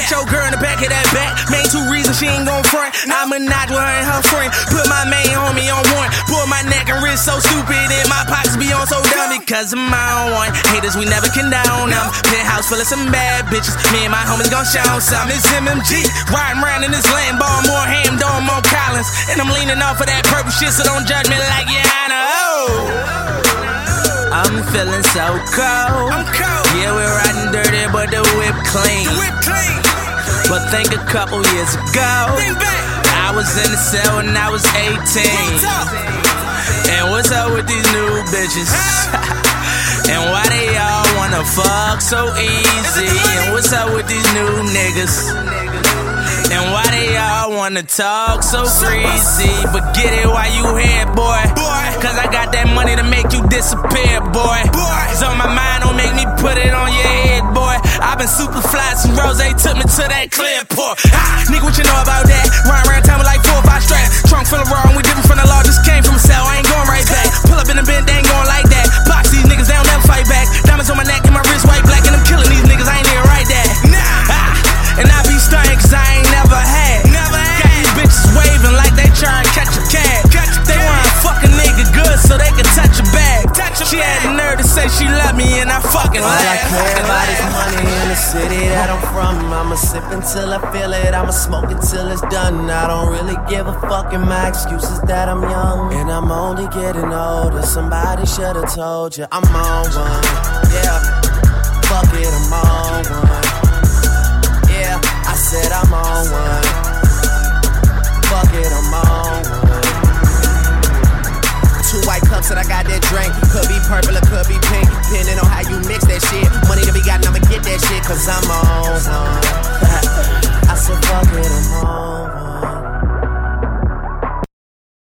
Hit your girl in the back of that back. Main 2 reasons she ain't gon' front. I'ma knock with her and her friend. Put my main homie on one. Pull my neck and wrist so stupid and my pockets be on so dumb because I'm on one. Haters, we never condone them. Penthouse full of some bad bitches. Me and my homies gon' show some. It's MMG. Riding around in this Lambo, more ham, dome, more Collins. And I'm leaning off of that purple shit, so don't judge me like you know. I'm feeling so cold. I'm cold. Yeah, we're riding dirty, but the whip clean. But think a couple years ago, I was in the cell when I was 18. And what's up with these new bitches? And why they all wanna fuck so easy? And what's up with these new niggas? And why they all wanna talk so breezy? But get it while you here, boy. Cause I got that money to make you disappear, boy. It's on my mind, don't make me put it on your head, boy. I've been super fly, some rose took me to that clear port. Nigga, what you know about that? Run around town with like 4 or 5 straps. Trunk full of raw, and we different from the law. Just came from a cell, I ain't going right back. Pull up in the bin, they ain't going like that. Box these niggas, they don't never fight back. Diamonds on my neck and my wrist white black, and I'm killing these niggas, I ain't even right that. And I be stunning cause I ain't never had. Got these bitches waving like they trying to catch a cab. They wanna fuck a nigga good so they can touch a bag. She had the nerve to say she love me and I fucking laugh. All I care about is money in the city that I'm from. I'ma sip until I feel it, I'ma smoke it till it's done. I don't really give a fuck, and my excuse is that I'm young and I'm only getting older. Somebody should've told you I'm on one. Yeah, fuck it, I'm on one.